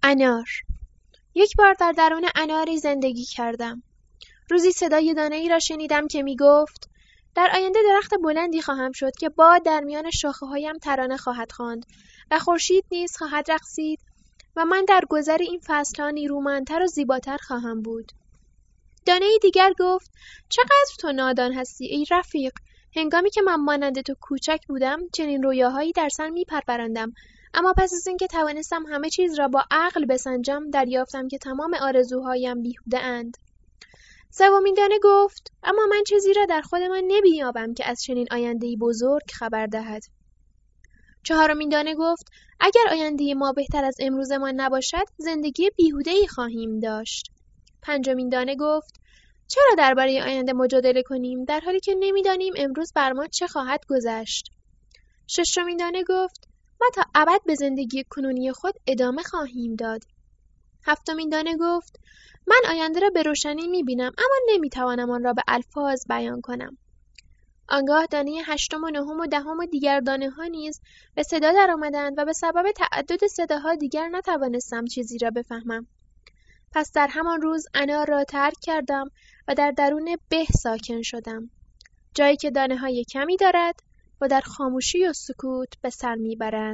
انار. یک بار در درون اناری زندگی کردم. روزی صدای دانه‌ای را شنیدم که می گفت در آینده درخت بلندی خواهم شد که باد در میان شاخه‌هایم ترانه خواهد خواند و خورشید نیز خواهد رقصید و من در گذر این فصل‌ها نیرومندتر و زیباتر خواهم بود. دانه‌ای دیگر گفت چقدر تو نادان هستی ای رفیق. هنگامی که من مانند تو کوچک بودم چنین رویاهایی در سر می‌پروراندم، اما پس از اینکه توانستم همه چیز را با عقل بسنجم دریافتم که تمام آرزوهایم بیهوده اند. سومین دانه گفت اما من چیزی را در خود من نمی‌یابم که از چنین آینده‌ای بزرگ خبر دهد. چهارمین دانه گفت اگر آینده ما بهتر از امروزمان نباشد زندگی بیهوده‌ای خواهیم داشت. پنجمین دانه گفت چرا درباره آینده مجادله کنیم در حالی که نمی‌دانیم امروز بر ما چه خواهد گذشت. ششمین دانه گفت ما تا ابد به زندگی کنونی خود ادامه خواهیم داد. هفتمین دانه گفت من آینده را به روشنی می‌بینم اما نمی‌توانم آن را به الفاظ بیان کنم. آنگاه دانه هشتم و نهم و دهم و دیگر دانه‌ها نیز به صدا درآمدند و به سبب تعدد صداها دیگر نتوانستم چیزی را بفهمم. پس در همان روز انار را ترک کردم و در درون به ساکن شدم. جایی که دانه‌های کمی دارد و در خاموشی و سکوت به سر میبرند.